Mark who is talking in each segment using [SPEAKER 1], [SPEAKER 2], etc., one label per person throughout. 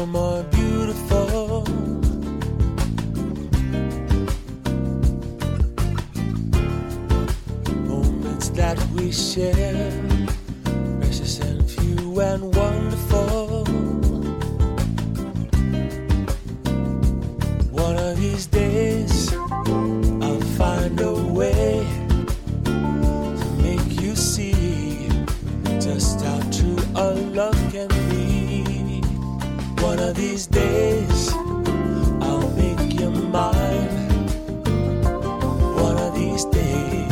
[SPEAKER 1] you're more beautiful. Moments that we share, precious and few and wonderful. One of these days I'll find a way to make you see just how true a love can be. One of these days I'll make you mine. One of these days.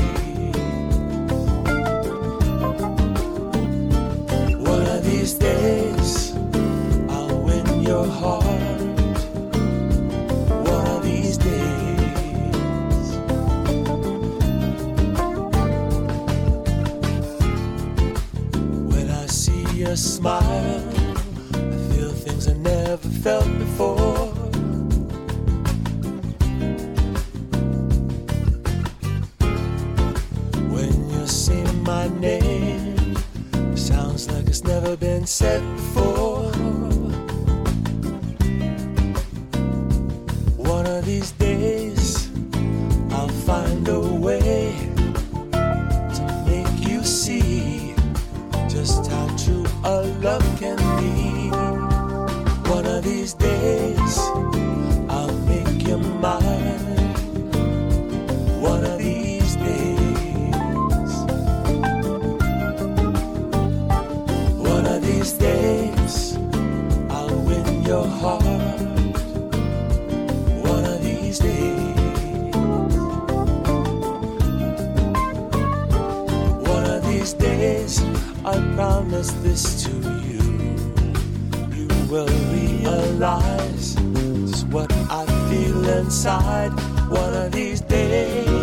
[SPEAKER 1] One of these days I'll win your heart. One of these days. When I see your smile, I feel things I never felt before. When you say my name, it sounds like it's never been said before. One of these days I'll find a way to make you see just how true a love can be. One of these days I'll make you mine. One of these days. One of these days I'll win your heart. One of these days. One of these days I promise this to you. You will realize just what I feel inside. One of these days.